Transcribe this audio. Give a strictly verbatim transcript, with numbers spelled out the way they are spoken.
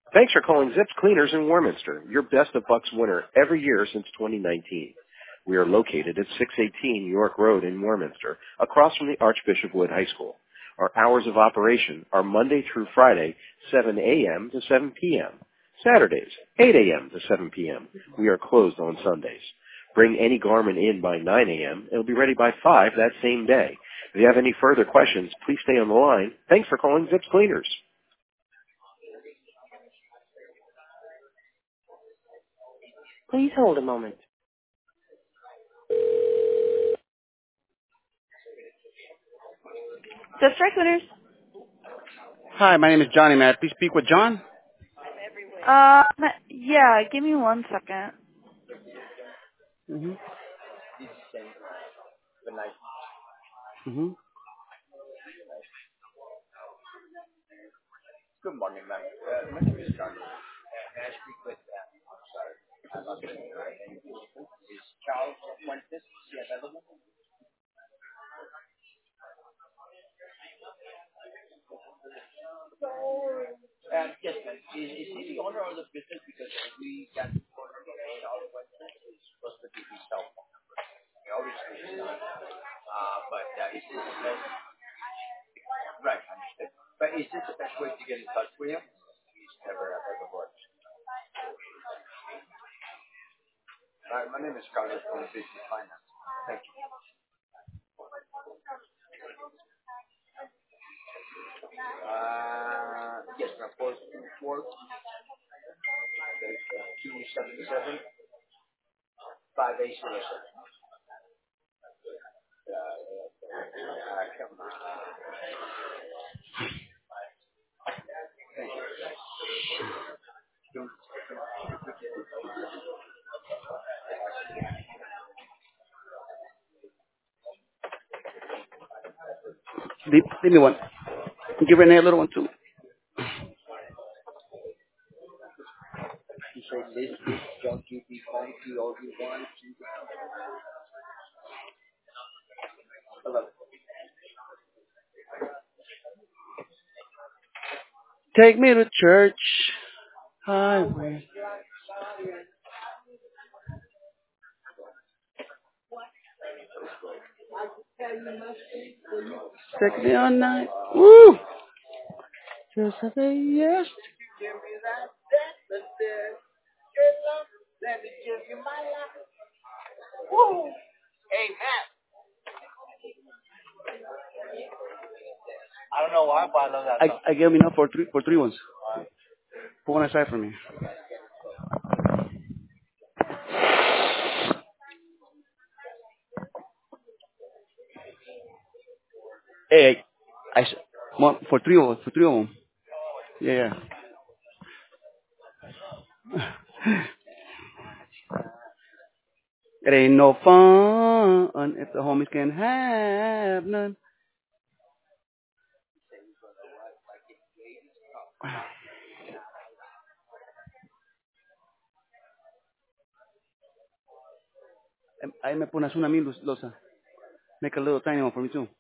Thanks for calling Zips Cleaners in Warminster, your Best of Bucks winner every year since twenty nineteen. We are located at six eighteen York Road in Warminster, across from the Archbishop Wood High School. Our hours of operation are Monday through Friday, seven a.m. to seven p.m. Saturdays, eight a.m. to seven p.m. We are closed on Sundays. Bring any garment in by nine a.m. It'll be ready by five that same day. If you have any further questions, please stay on the line. Thanks for calling Zips Cleaners. Please hold a moment. Zips Dry Cleaners. Hi, my name is Johnny. May I please speak with John? Um, yeah, give me one second. Mm-hmm. Mm-hmm. Good morning, ma'am. Uh, my name is Johnny. May I speak with, uh, I'm sorry, I'm not getting the right name. Is Charles Fuentes, is he available? Uh, yes, ma'am. Is, is he the owner of the business? Because we got the owner of Charles Fuentes is supposed to be his cell phone number. He obviously is not. Uh, but uh, is this the best? Right, understood. But is this the best way to get in touch with him? He's never available. Hi, my name is Carlos from Business Finance. Thank you. Uh, yes, ma'am. four two four, two seven seven, five eight zero seven. Uh, come on. Leave, leave me one. Give Renee a little one, too. You say this is junkie B phone P O V one. Hello. Take me to church. Highway. Take me all night. Woo! Just have a yes. I don't know why, but I love that I, song. I gave me enough for three, for three ones. Put one aside for me. Hey, I, s- one, for three of for three of them. Yeah, yeah. It ain't no fun if the homies can have none. Ahí me pones una mil, Losa. Make a little tiny one for me too.